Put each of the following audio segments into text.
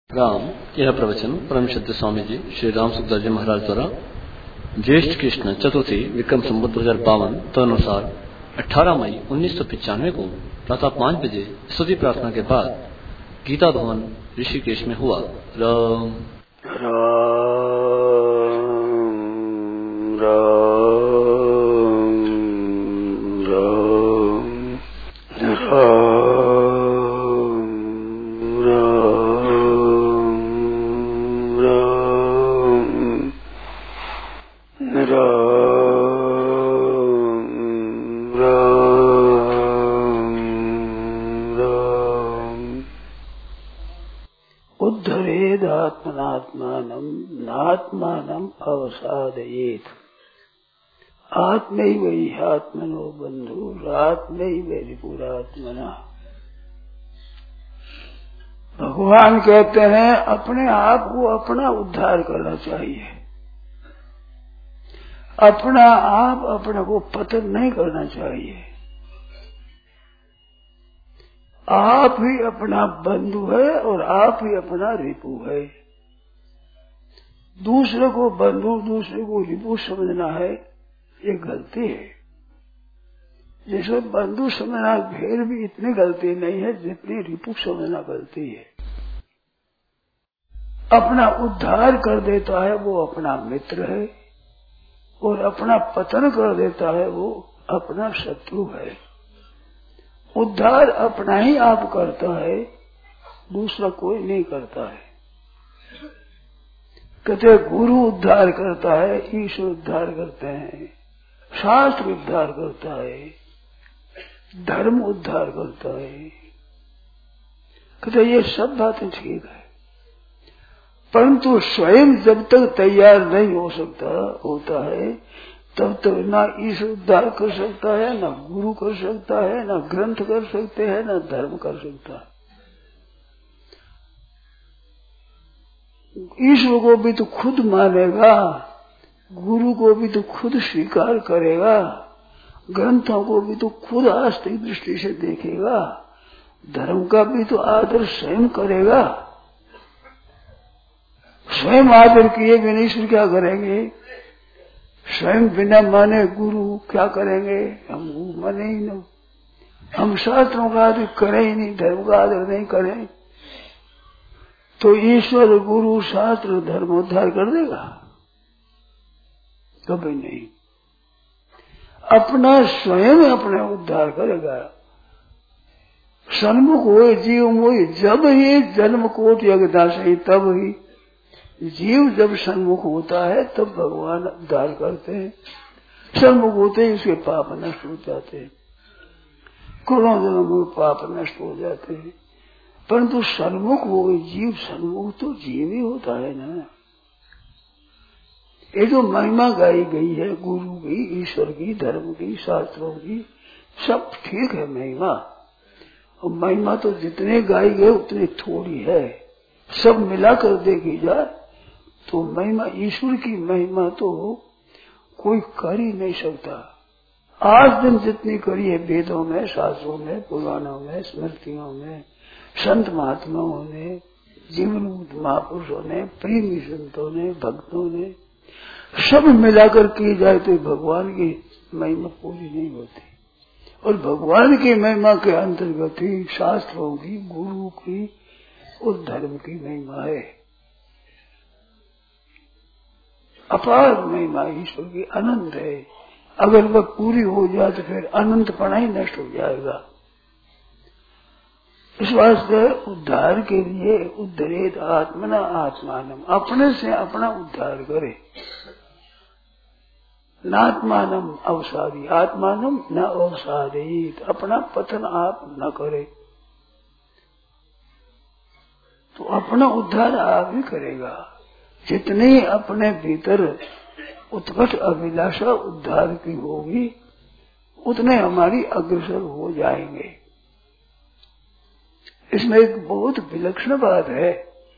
राम। यह प्रवचन परम श्रद्धेय स्वामी जी श्री राम सुखदास जी महाराज द्वारा ज्येष्ठ कृष्ण चतुर्थी विक्रम संवत 2052 तदनुसार 18 मई 1995 को प्रातः 5 बजे स्तुति प्रार्थना के बाद गीता भवन ऋषिकेश में हुआ। राम राम राम राम आत्मनात्मानं नात्मानं अवसादयेत्। आत्मैव ह्यात्मनो बन्धुरात्मैव रिपुरात्मनः। भगवान कहते हैं अपने आप को अपना उद्धार करना चाहिए। अपना आप अपने को पतन नहीं करना चाहिए। आप ही अपना बंधु है और आप ही अपना रिपु है। दूसरे को बंधु दूसरे को रिपु समझना है, ये गलती है। जैसे बंधु समझना फिर भी इतनी गलती नहीं है जितनी रिपु समझना गलती है। अपना उद्धार कर देता है वो अपना मित्र है और अपना पतन कर देता है वो अपना शत्रु है। उद्धार अपना ही आप करता है, दूसरा कोई नहीं करता है। कहते गुरु उद्धार करता है, ईश्वर उद्धार करते हैं, शास्त्र उद्धार करता है, धर्म उद्धार करता है। कहते ये सब बातें ठीक है, परंतु स्वयं जब तक तैयार नहीं होता है तब तक ना ईश्वर उद्धार कर सकता है, ना गुरु कर सकता है, ना ग्रंथ कर सकते हैं, ना धर्म कर सकता है। ईश्वर को भी तो खुद मानेगा, गुरु को भी तो खुद स्वीकार करेगा, ग्रंथों को भी तो खुद आस्तिक दृष्टि से देखेगा, धर्म का भी तो आदर स्वयं करेगा। स्वयं आदर किए बिना ईश्वर क्या करेंगे? स्वयं बिना माने गुरु क्या करेंगे? हम माने ही नहीं, हम शास्त्रों का आदर करें ही नहीं, धर्म का आदर नहीं करें तो ईश्वर गुरु शास्त्र धर्म उद्धार कर देगा? कभी नहीं। अपना स्वयं अपने उद्धार करेगा। सन्मुख हो जीव मोहि जब ही जन्म कोट यज्ञदासही, तब ही जीव जब सन्मुख होता है तब भगवान उद्धार करते हैं। सन्मुख होते ही उसके पाप नष्ट हो जाते हैं, करोड़ों जन्म में पाप नष्ट हो जाते हैं। परंतु सन्मुख हो जीव, सन्मुख तो जीव ही होता है ना। ये जो महिमा गाई गई है गुरु की, ईश्वर की, धर्म की, शास्त्रों की, सब ठीक है महिमा। और महिमा तो जितने गाई गए उतनी थोड़ी है। सब मिलाकर देखी जाए तो महिमा, ईश्वर की महिमा तो कोई कर ही नहीं सकता। आज दिन जितनी करी है वेदों में, शास्त्रों में, पुराणों में, स्मृतियों में, संत महात्माओं ने, जीवनमुक्त महापुरुषों ने, प्रेमी संतों ने, भक्तों ने, सब मिलाकर की जाए तो भगवान की महिमा पूरी नहीं होती। और भगवान की महिमा के अंतर्गत ही शास्त्रों की, गुरु की और धर्म की महिमा है। अपार महिमा ईश्वर की अनंत है। अगर वह पूरी हो जाए तो फिर अनंतपना ही नष्ट हो जाएगा। इस वास्ते उद्धार के लिए उद्धरेत आत्मना आत्मानम, अपने से अपना उद्धार करे। नात्मानम अवसादी, आत्मानम न अवसादित, अपना पतन आप न करे तो अपना उद्धार आप ही करेगा। जितनी अपने भीतर उत्कट अभिलाषा उद्धार की होगी उतने हमारी अग्रसर हो जाएंगे। इसमें एक बहुत विलक्षण बात है।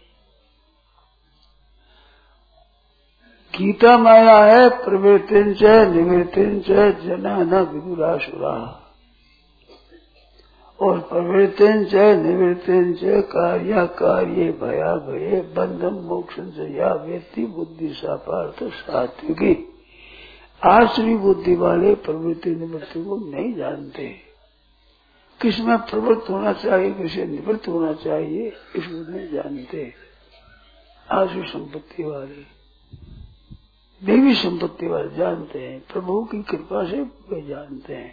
गीता माया है प्रवृत्तिंच निवृत्तिंच जना न विदुरासुरा। और प्रवृत्तिं च निवृत्तिं च कार्या कार्ये भया भये बंधम मोक्षं च या व्यक्ति बुद्धि सा पार्थ सात्विकी। आसुरी बुद्धि वाले प्रवृत्ति निवृत्ति को नहीं जानते। किसमें प्रवृत्त होना चाहिए, किसे निवृत्त होना चाहिए, इसको नहीं जानते। आसुरी संपत्ति वाले, देवी संपत्ति वाले जानते हैं, प्रभु की कृपा से वे जानते हैं।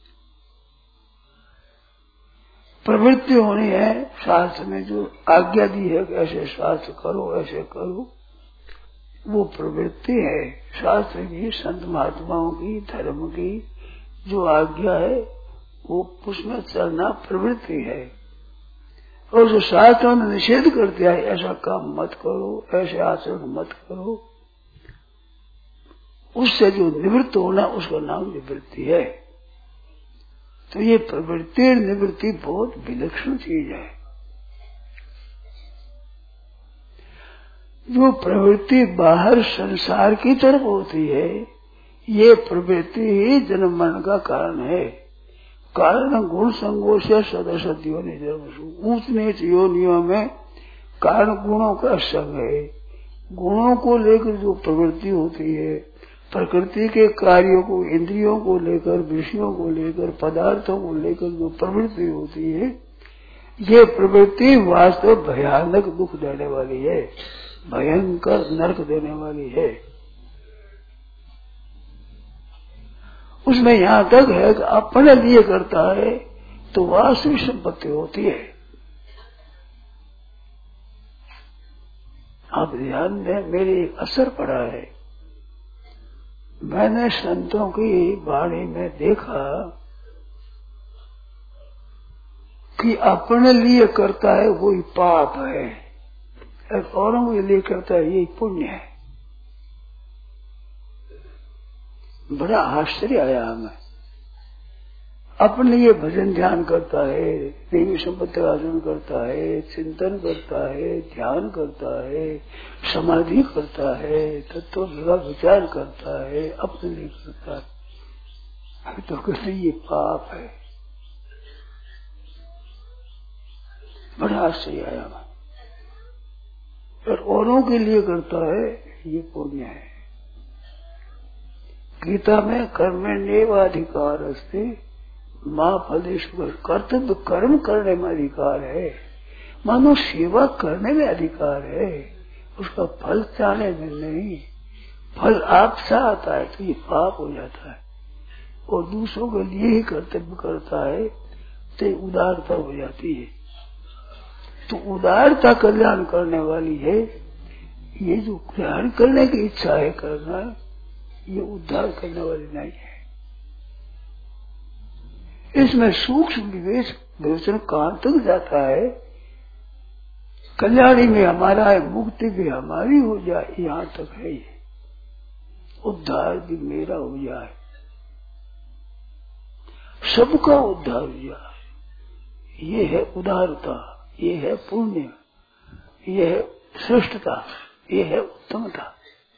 प्रवृत्ति होनी है, शास्त्र में जो आज्ञा दी है कि ऐसे शास्त्र करो, ऐसे करो, वो प्रवृत्ति है। शास्त्र की, संत महात्माओं की, धर्म की जो आज्ञा है वो उसमें चलना प्रवृत्ति है। और जो शास्त्रों ने निषेध कर दिया है, ऐसा काम मत करो, ऐसे आचरण मत करो, उससे जो निवृत्त होना उसका नाम निवृत्ति है। तो ये प्रवृत्ति और निवृत्ति बहुत विलक्षण चीज है। जो प्रवृत्ति बाहर संसार की तरफ होती है, ये प्रवृत्ति ही जन्म मरण का कारण है। कारण गुण संगोष सदसद योनि जन्म, ऊंच नीच योनियों में कारण गुणों का संग है। गुणों को लेकर जो प्रवृत्ति होती है, प्रकृति के कार्यों को, इंद्रियों को लेकर, विषयों को लेकर, पदार्थों को लेकर जो प्रवृत्ति होती है, ये प्रवृत्ति वास्तव भयानक दुख देने वाली है, भयंकर नरक देने वाली है। उसमें यहाँ तक है कि अपने लिए करता है तो वास्तविक संपत्ति होती है। आप ध्यान दें, मेरे एक असर पड़ा है। मैंने संतों की वाणी में देखा कि अपने लिए करता है वही पाप है, और औरों के लिए करता है यही पुण्य है। बड़ा आश्चर्य आया हमें। अपने लिए भजन ध्यान करता है, देवी संपत्ति का आचरण करता है, चिंतन करता है, ध्यान करता है, समाधि करता है, तत्व का विचार करता है, अपने लिए करता है। अभी तो कहते ये पाप है। बड़ा आश्चर्य आया हमें। और औरों के लिए करता है ये पुण्य है। गीता में कर्मण्येवाधिकार अस्ति मां फलेषु, कर्तव्य कर्म करने में अधिकार है, मानो सेवा करने में अधिकार है, उसका फल चाहने में नहीं। फल आपसे आता है तो ये पाप हो जाता है। और दूसरों के लिए ही कर्तव्य करता है तो उदारता हो जाती है। तो उदारता कल्याण करने वाली है। ये जो ग्रहण करने की इच्छा है करना, ये उद्धार करने वाली नहीं है। इसमें सूक्ष्म विवेचन कहां तक जाता है। कल्याणी में हमारा है, मुक्ति भी हमारी हो जाए, यहां तक है। ये उद्धार भी मेरा हो जाए, सबका उद्धार हो जाए, ये है उदारता, ये है पुण्य, ये है श्रेष्ठता, ये है उत्तमता।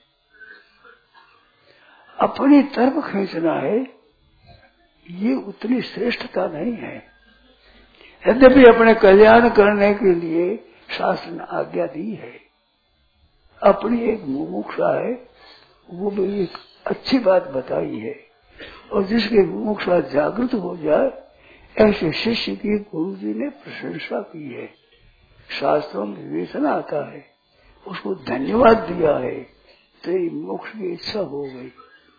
अपनी तरफ खींचना है, ये उतनी श्रेष्ठता नहीं है। यद्यपि अपने कल्याण करने के लिए शास्त्र ने आज्ञा दी है। अपनी एक मुमुक्षा है, वो भी एक अच्छी बात बताई है। और जिसकी मुमुक्षा जागृत हो जाए, ऐसे शिष्य की गुरु जी ने प्रशंसा की है। शास्त्रों में विवेचन आता है, उसको धन्यवाद दिया है, तेरी मोक्ष की इच्छा हो गई।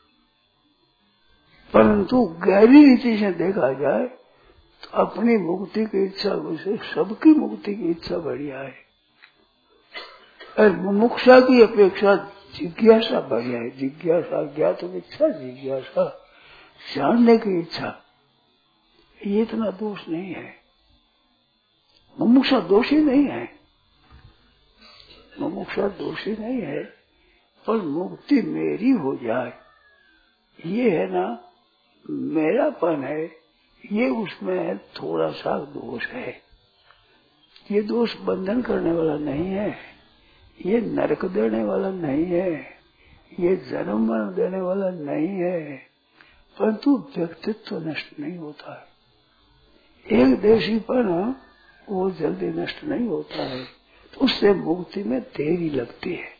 परंतु गहरी रीति से देखा जाए तो अपनी मुक्ति की इच्छा से सबकी मुक्ति की इच्छा बढ़िया है। और मुमुक्षा की अपेक्षा जिज्ञासा बढ़िया है। जिज्ञासा, ज्ञात इच्छा, जिज्ञासा, जानने की इच्छा, ये इतना दोष नहीं है। मुमुक्षा दोषी नहीं है, मुमुक्षा दोषी नहीं है, पर मुक्ति मेरी हो जाए, ये है ना मेरापन है, ये उसमें थोड़ा सा दोष है। ये दोष बंधन करने वाला नहीं है, ये नरक देने वाला नहीं है, ये जन्म मरण देने वाला नहीं है, परंतु व्यक्तित्व नष्ट नहीं होता है। एक देशीपन वो जल्दी नष्ट नहीं होता है, तो उससे मुक्ति में देरी लगती है।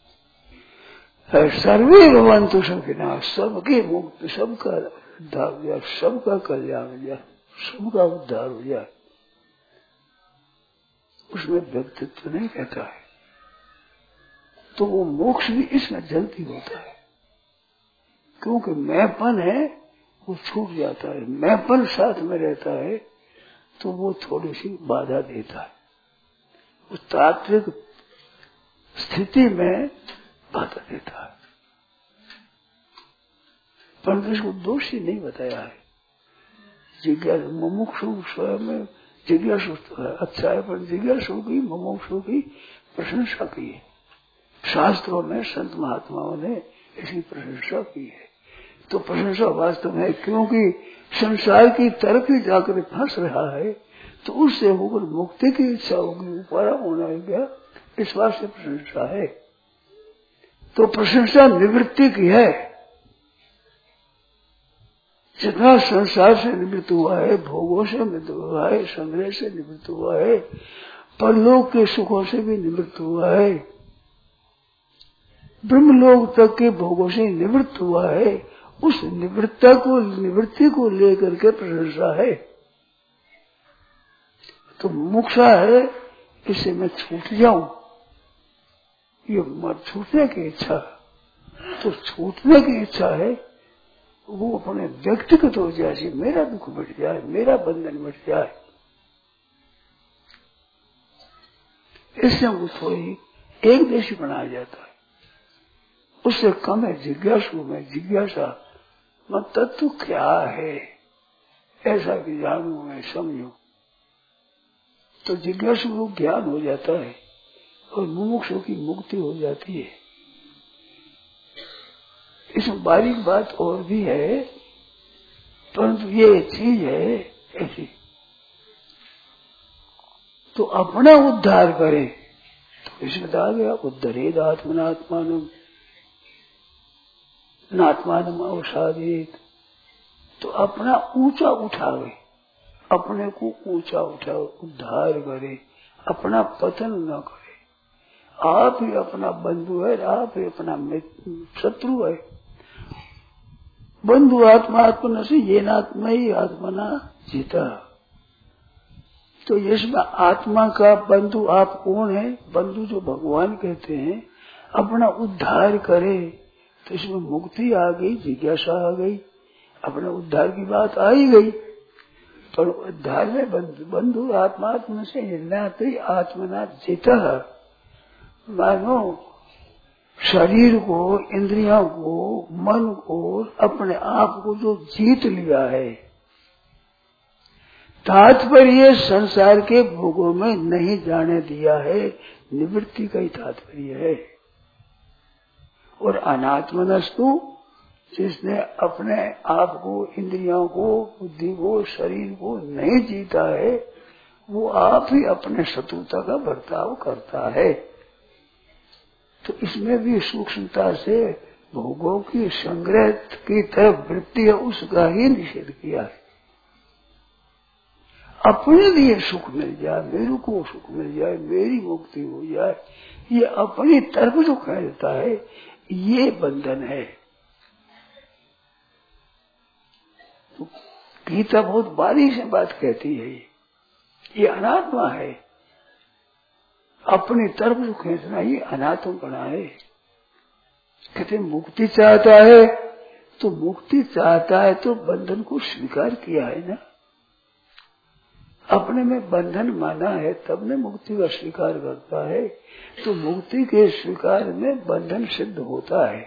सर्वे भवन्तु सुखिनः, सबकी मुक्ति, सबका उद्धार हो जाए, सबका कल्याण हो जाए, सबका उद्धार हो जाए, उसमें व्यक्तित्व नहीं रहता है। तो वो मोक्ष भी इसमें जल्दी होता है, क्योंकि मैंपन है वो छूट जाता है। मैंपन साथ में रहता है तो वो थोड़ी सी बाधा देता है, उस तात्विक स्थिति में बाधा देता है। परंतु इसको दोषी नहीं बताया है। जिज्ञासु मुमुक्षु स्वयं जिज्ञासु अच्छा है, पर जिज्ञासु की मुमुक्षु की प्रशंसा की है। शास्त्रों में संत महात्माओं ने इसकी प्रशंसा की है। तो प्रशंसा वास्तव है, क्योंकि संसार की तरफ ही जाकर फंस रहा है, तो उससे होकर मुक्ति की इच्छा होगी, ऊपर होना होगा, इस बात से प्रशंसा है। तो प्रशंसा निवृत्ति की है। जितना संसार से निवृत्त हुआ है, भोगों से निवृत्त हुआ है, संग्रह से निवृत्त हुआ है, परलोक के सुखों से भी निवृत्त हुआ है, ब्रह्मलोक तक के भोगों से निवृत्त हुआ है, उस निवृत्ति को लेकर के प्रशंसा है। तो मोक्षा है, इससे मैं छूट जाऊं, ये मत छूटने की इच्छा, तो छूटने की इच्छा है, वो अपने व्यक्तिगत हो जाए, मेरा दुख मिट जाए, मेरा बंधन मिट जाए, इससे वो थोड़ी एक देशी बनाया जाता है। उससे कम है जिज्ञासु में जिज्ञासा, मैं तत्व क्या है ऐसा कि जानू, मैं समझू, तो जिज्ञासु को ज्ञान हो जाता है और मुमुक्षु की मुक्ति हो जाती है। इसमें बारीक बात और भी है, परंतु ये चीज है ऐसी। तो अपना उद्धार करे, तो इसमें आ गया उद्धरेद आत्मनात्मानम नात्मानम अवसादेत, तो अपना ऊंचा उठावे, अपने को ऊंचा उठावे, उद्धार करे, अपना पतन न करे। आप ही अपना बंधु है, आप ही अपना शत्रु है। बंधु आत्मा आत्मन से ये नात्मा ही आत्मना जीता। तो इसमें आत्मा का बंधु आप कौन है? बंधु जो भगवान कहते हैं, अपना उद्धार करे, तो इसमें मुक्ति आ गई, जिज्ञासा आ गई, अपने उद्धार की बात आ ही गई। पर उद्धार में बंधु आत्मात्म से निर्णय आत्मना जीता, मानो शरीर को, इंद्रियों को, मन को, अपने आप को जो जीत लिया है। तात्पर्य संसार के भोगों में नहीं जाने दिया है, निवृत्ति का ही तात्पर्य है। और अनात्मनस्तु, जिसने अपने आप को, इंद्रियों को, बुद्धि को, शरीर को नहीं जीता है, वो आप ही अपने शत्रुता का बर्ताव करता है। तो इसमें भी सूक्ष्मता से भोगों की संग्रह की तरफ वृत्ति है, उसका ही निषेध किया है। अपने लिए सुख मिल जाए, मेरे को सुख मिल जाए, मेरी मुक्ति हो जाए, ये अपनी तरफ जो कहता है, ये बंधन है। तो गीता बहुत बारीक से बात कहती है, ये अनात्मा है। अपनी तरफ जो खींचना, ये अनात्मपना है। कहते मुक्ति चाहता है, तो मुक्ति चाहता है तो बंधन को स्वीकार किया है ना, अपने में बंधन माना है, तब ने मुक्ति का स्वीकार करता है। तो मुक्ति के स्वीकार में बंधन सिद्ध होता है।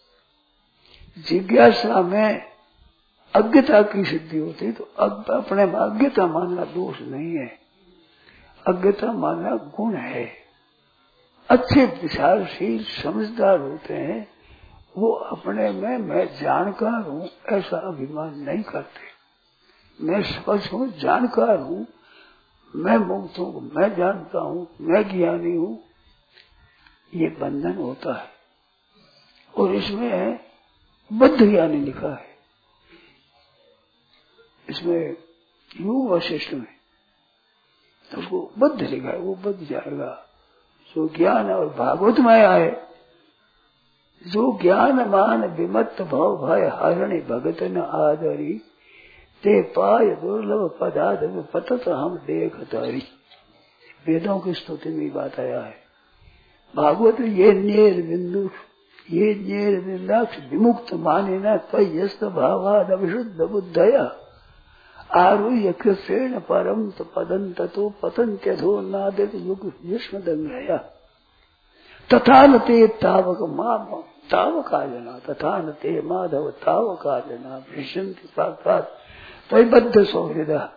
जिज्ञासा में अज्ञता की सिद्धि होती, तो अपने में अज्ञता मानना दोष नहीं है, अज्ञता मानना गुण है। अच्छे विचारशील समझदार होते हैं, वो अपने में मैं जानकार हूँ ऐसा अभिमान नहीं करते। मैं स्पष्ट हूँ, जानकार हूँ, मैं मुक्त हूँ, मैं जानता हूँ, मैं ज्ञानी हूँ, ये बंधन होता है। और इसमें बद्ध ज्ञानी लिखा है, इसमें योग वशिष्ठ में, तो उसको बद्ध लिखा है, वो बद्ध जाएगा। जो ज्ञान और भागवत में आए, जो ज्ञान मान विमत्त भव भय हरणि भगत न आदरी, ते पाय दुर्लभ पदार्थ पतत हम देख तारी। वेदों की स्तुति में बात आया है। भागवत ये नेर बिंदु, ये नेर बिंदाक्ष विमुक्त माने न तयस्त भावाद अविशुद्ध बुद्धया, आरुह्य कृष्ण परम पदंत तो पतंत्यधो नादित युग युष्म दंगया, तथा न ते तावक माम तावका जना, तथा न ते माधव तावका जना, विशंति साक्षात तयबद्ध सौहृदा,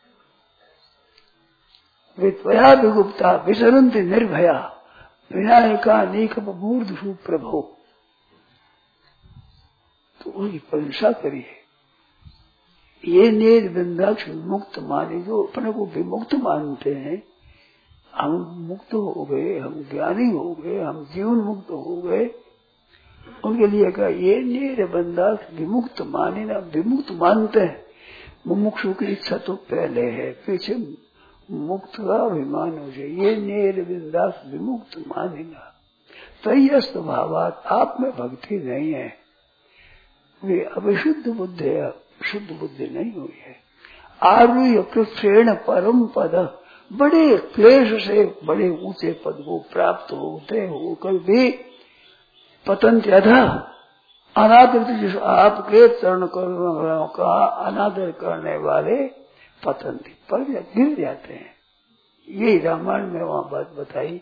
वे त्वया विगुप्ता विसरन्ति निर्भया, विनायका नीकप मूर्धु प्रभो। तो उनकी प्रशंसा करिए। ये नेर बिंदाक्ष मुक्त माने, जो अपने को विमुक्त मानते हैं, हम मुक्त हो गए, हम ज्ञानी हो गए, हम जीवन मुक्त हो गए, उनके लिए कहा ये नेर बिंदाक्ष विमुक्त माने ना, विमुक्त मानते हैं। मुमुक्षु की इच्छा तो पहले है, पीछे मुक्त का अभिमान हो जाए। ये नेर बिंदाक्ष विमुक्त माने ना, तयस्त भावात आप में भक्ति नहीं है, वे अविशुद्ध बुद्धि है, शुद्ध बुद्धि नहीं हुई है। आरुह्य कृष्ण परम पद, बड़े क्लेश से बड़े ऊंचे पद को प्राप्त होते होकर भी पतंत अधा अनादर, जिस आपके चरण करुणाओं का अनादर करने वाले पतंत पर गिर जाते हैं। यही रामायण में वहां बात बताई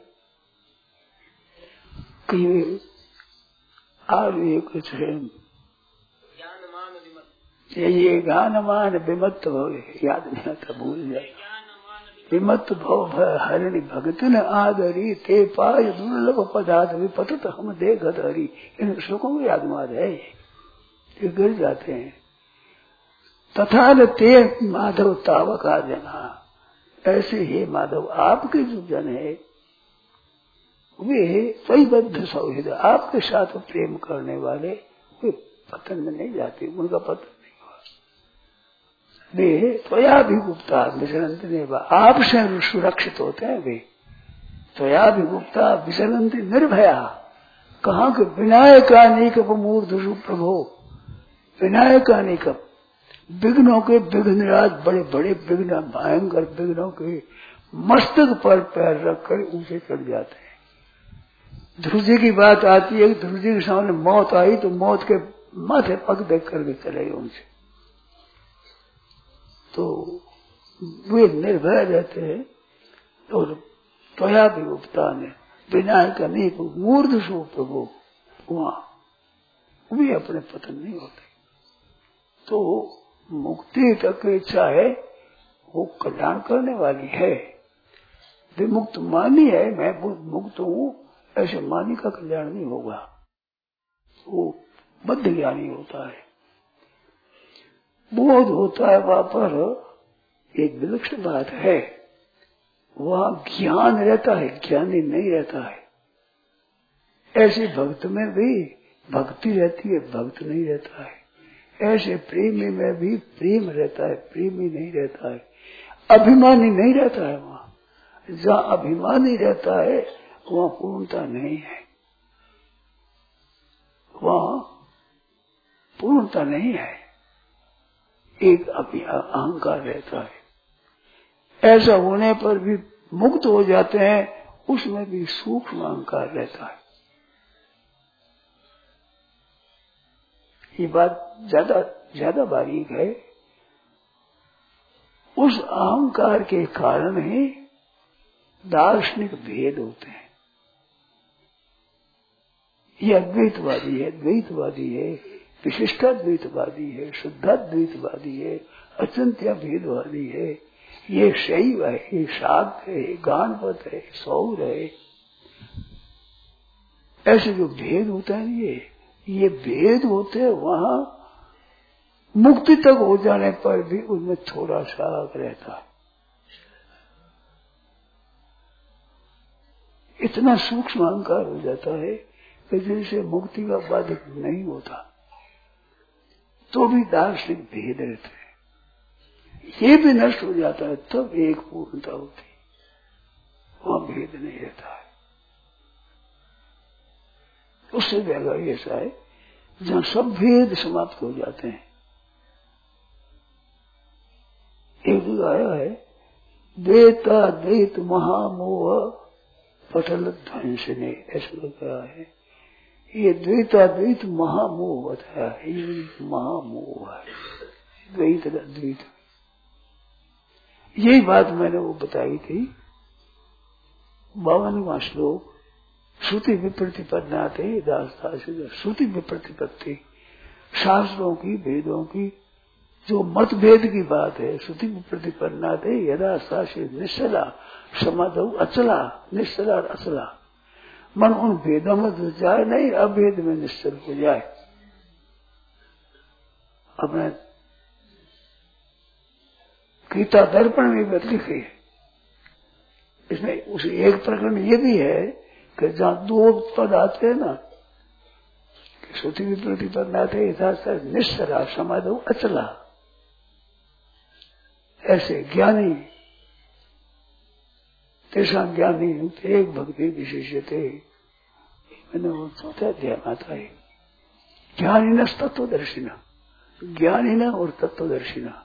कि आरुह्य कृष्ण ये ज्ञानमान विमत्त भव, याद नहीं आता, भूल जाए। विमत्त भव हरिणी भगत न आदरी, ते पाय दुर्लभ पदार्थ विपतत हम देखत हरि। इन श्लोकों में यादमाद है, ये गिर जाते हैं। तथा न ते माधव तावका जना, ऐसे ही माधव आपके जो जन है वे तयबद्ध सौहृद, आपके साथ प्रेम करने वाले, वे पतन में नहीं जाते, उनका पतन वे त्वया भी गुप्ता विसरंत देवा, आपसे सुरक्षित होते हैं वे। त्वया भी गुप्ता विसरंत निर्भया, कहाँ के विनायकानिकप मूर्धसु प्रभो, विनायकानिकप विघ्नों के विघ्नराज, बड़े बड़े विघ्न, भयंकर विघ्नों के मस्तक पर पैर रखकर ऊंचे चढ़ जाते हैं। ध्रुव जी की बात आती है, ध्रुव जी के सामने मौत आई तो मौत के माथे पग देख करके चले उनसे, तो वे निर्भय रहते हैं। और त्वया भी उपता ने विनायक अनेक मूर्धसु प्रभु, वहां वे अपने पतन नहीं होते। तो मुक्ति तक इच्छा है, वो कल्याण करने वाली है। विमुक्त मानी है, मैं मुक्त हूँ, ऐसे मानी का कल्याण नहीं होगा, वो बद्ध ज्ञानी होता है। बोध होता है वहां पर एक विलक्षण बात है, वहां ज्ञान रहता है, ज्ञानी नहीं रहता है। ऐसे भक्त में भी भक्ति रहती है, भक्त नहीं रहता है। ऐसे प्रेमी में भी प्रेम रहता है, प्रेमी नहीं रहता है। अभिमानी नहीं रहता है, वहां जहाँ अभिमानी रहता है वहां पूर्णता नहीं है, वहां पूर्णता नहीं है, एक अहंकार रहता है। ऐसा होने पर भी मुक्त हो जाते हैं, उसमें भी सूक्ष्म अहंकार रहता है। ये बात ज्यादा बारीक है। उस अहंकार के कारण ही दार्शनिक भेद होते हैं। ये अद्वैतवादी है, द्वैतवादी है, विशिष्टाद्वैतवादी है, शुद्धाद्वैतवादी है, अचिंत्य भेदवादी है, ये शैव है, ये शाक्त है, गानपत है, सौर है। ऐसे जो भेद होता है, ये भेद होते हैं। वहां मुक्ति तक हो जाने पर भी उनमें थोड़ा सा रहता है। इतना सूक्ष्म अहंकार हो जाता है कि जिनसे मुक्ति का बाधक नहीं होता, तो भी दार्शनिक भेद रहते हैं। ये भी नष्ट हो जाता है तब एक पूर्णता होती है, वहां भेद नहीं रहता है। उससे जगह ऐसा है जहां सब भेद समाप्त हो जाते हैं। एक जगह आया है द्वैता द्वैत महामोह पटल ध्वंसने, ऐसा कहा है। ये द्वैता द्वैत महामोह बताया है, ये महामोह है द्वैत द्वैत। यही बात मैंने वो बताई थी 52वां श्लोक, श्रुति विप्रतिपन्नाते दासता से। श्रुति विप्रतिपत्ति शास्त्रों की वेदों की जो मतभेद की बात है, श्रुति विप्रतिपन्नाते यदा शास्त्र निश्चला समाधौ अचला, निश्चला और अचला, मन उन भेदों में घुस जाए नहीं, अभेद में निश्चल हो जाए। अपने गीता दर्पण में बात लिखी है, इसमें उसी एक प्रकरण ये भी है कि जहां दो पद आते हैं ना, श्रुति विप्रतिपन्नाते यथार्थ निश्चला समाधौ अचला, ऐसे ज्ञानी तेषा ज्ञानी एक भक्ति विशेषते, मैंने वो चौथा अध्याय आता है। ज्ञानी न तत्वदर्शिना, ज्ञानी न और तत्वदर्शिना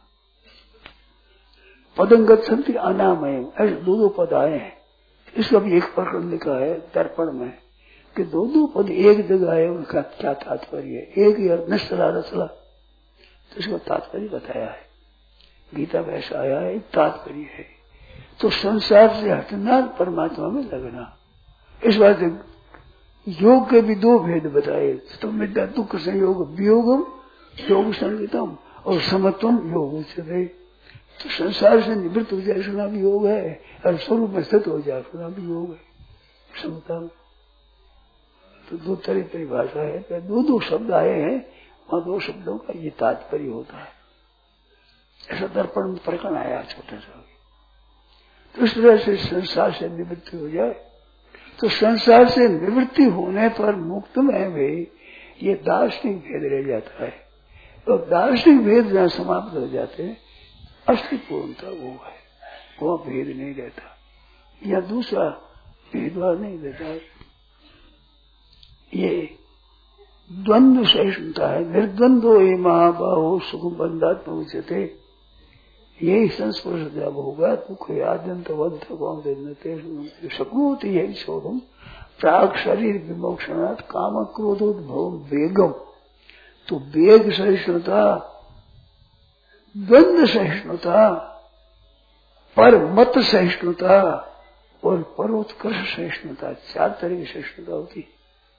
पदं गच्छन्ति अनामयम्, ऐसे दो पद आए हैं। इसका भी एक प्रकरण लिखा है दर्पण में कि दो पद एक जगह है, उनका क्या तात्पर्य है। एक ही निश्चला रचला, तो इसका तात्पर्य बताया है। गीता में ऐसा आया है, तात्पर्य है। तो संसार से हटना, परमात्मा में लगना। इस बात योग के भी दो भेद बताए, तो विद्या दुख संयोग वियोगम योग संगीतम और समत्वम योग उच्यते। तो संसार से निवृत्त हो जाए सुना भी योग है, और स्वरूप में स्थित हो जाए सुना भी योग है, समता। तो दो तरह परिभाषा है, दो शब्द आए हैं, वहां दो शब्दों का ये तात्पर्य होता है। ऐसा दर्पण में प्रकरण आया छोटा सा। तो इस तरह से संसार से निवृत्ति हो जाए, तो संसार से निवृत्ति होने पर मुक्त में भी ये दार्शनिक भेद रह जाता है। तो दार्शनिक भेद जहाँ समाप्त हो जाते हैं, असली पूर्णता वो है, वो भेद नहीं रहता, या दूसरा भेदभाव नहीं रहता है। ये द्वंद्व सहिष्णुता है। निर्द्वंद्व ये महाबाहो सुखम बंधात्म उच्यते। यही संस्पर्श जब होगा दुख आद्यंत शक्नोति यही शोधम प्राग शरीर विमोक्षणात् काम क्रोधोद्भव वेगम। तो वेग सहिष्णुता, द्वंद्व सहिष्णुता, पर मत सहिष्णुता और परोत्कर्ष सहिष्णुता, चार तरह की सहिष्णुता होती है।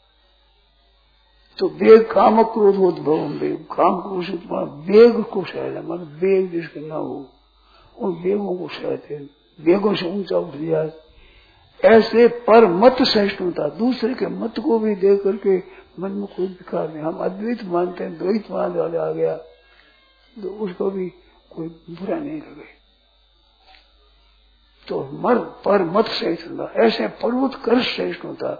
तो वेग काम क्रोधोद्भव वेग, काम क्रोध वेग को सहना, मान वेग जिसके न हो उन वेगों को सहते, वेगों से ऊंचा उठ जाए। ऐसे पर मत सहिष्णुता, दूसरे के मत को भी देख करके मन में कोई विकार नहीं। हम अद्वैत मानते हैं, द्वैत मानने वाले आ गया तो उसको भी कोई बुरा नहीं लगे। तो मर पर मत सहिष्णुता, ऐसे पर्वोत्कर्ष सहिष्णुता।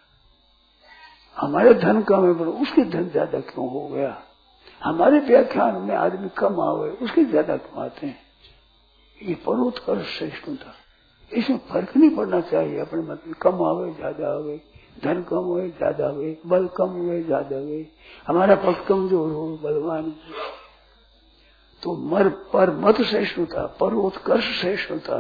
हमारे धन कम है, बोलो उसके धन ज्यादा क्यों हो गया। हमारे व्याख्यान में आदमी कम आवे, उसके ज्यादा कमाते हैं। ये परोत्कर्ष सहिष्णुता, इसमें फर्क नहीं पड़ना चाहिए अपने मत में। कम आवे ज्यादा आवे, धन कम हुए ज्यादा हुए, बल कम हुए ज्यादा हुए, हमारा पक्ष कमजोर हो बलवान। तो मर पर मत सहिष्णुता, परोत्कर्ष सहिष्णुता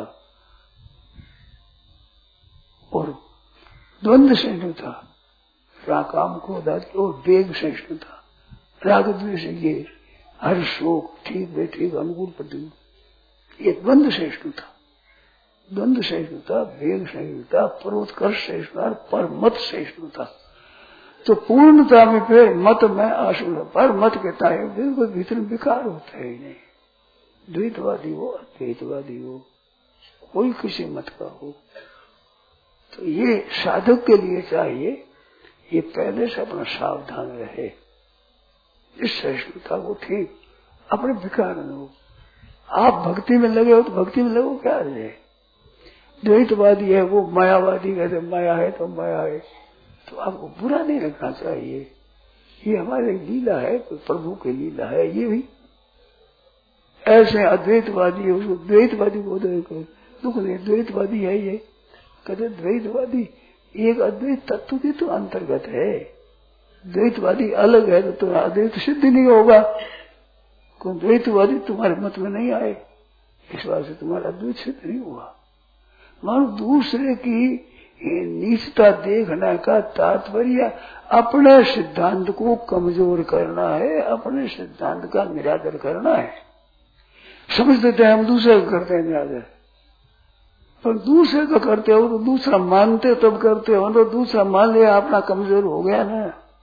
और द्वंद्व सहिष्णुता, काम क्रोध और वेग सहिष्णुता, राग द्वेष, ये हर शोक ठीक बेठीक अनुकूल प्रतिकूल, ये द्वंद्व सहिष्णुता। द्वंद्व सहिष्णुता, वेग सहिष्णुता, परोत्कर्ष सहिष्णुता, पर मत सहिष्णुता। तो पूर्णता में फिर मत में आशुल, पर मत कहता है बिल्कुल भीतर विकार होता है ही नहीं। द्वैतवादी हो अद्वैतवादी हो, कोई किसी मत का हो, तो ये साधक के लिए चाहिए ये पहले से अपना सावधान रहे, इस सहिष्णुता को ठीक अपने विकार न हो। आप भक्ति में लगे हो तो भक्ति में लगो, क्या है। द्वैतवादी है वो मायावादी, कहते माया है तो माया है, तो आपको बुरा नहीं लगना चाहिए। ये हमारी लीला है, प्रभु की लीला है, ये भी ऐसे अद्वैतवादी है, उसको द्वैतवादी बोल रहे, दुख नहीं, द्वैतवादी है ये। कहते द्वैतवादी एक अद्वैत तत्व के तो अंतर्गत है, द्वैतवादी अलग है तो अद्वैत सिद्ध नहीं होगा। कोई द्वैतवादी तुम्हारे मत में नहीं आए, इस बात से तुम्हारा अद्वैत सिद्ध नहीं हुआ। मानो दूसरे की नीचता देखने का तात्पर्य अपने सिद्धांत को कमजोर करना है, अपने सिद्धांत का निरादर करना है। समझ देते हैं हम दूसरे का करते हैं निरादर, पर दूसरे का करते हो तो दूसरा मानते तब करते हो, तो दूसरा मान लिया अपना कमजोर हो गया ना,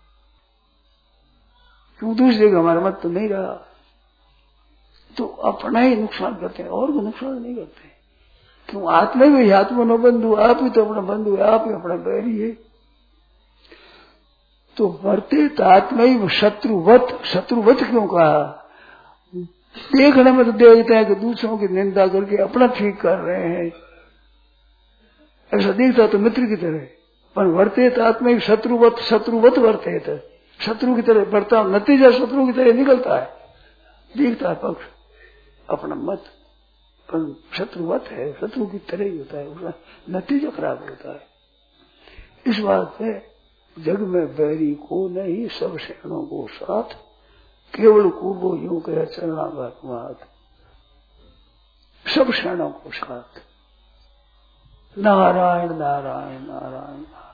क्यों दूसरे का हमारा मत तो नहीं रहा, तो अपना ही नुकसान करते हैं और को नुकसान नहीं करते। क्यों आत्मा में आत्मा न बंधु, आप ही तो अपना बंधु है, आप ही अपना बैरी है। तो वर्तेत आत्मा ही शत्रुवत, शत्रुवत क्यों कहा? देखने में तो देखते हैं कि दूसरों की निंदा करके अपना ठीक कर रहे हैं, ऐसा दिखता तो मित्र की तरह, पर वर्तेत आत्मा ही शत्रुवत, शत्रुवत वर्तेत, शत्रु की तरह बर्ताव, नतीजा शत्रु की तरह निकलता है, दिखता है पक्ष अपना मत, पर शत्रुवत है, शत्रु की तरह ही होता है, उसका नतीजा खराब होता है। इस बात पे जग में बैरी को नहीं, सब शरणों को साथ, केवल कूबो यूं कह चरणागत, सब शरणों को साथ। नारायण नारायण नारायण।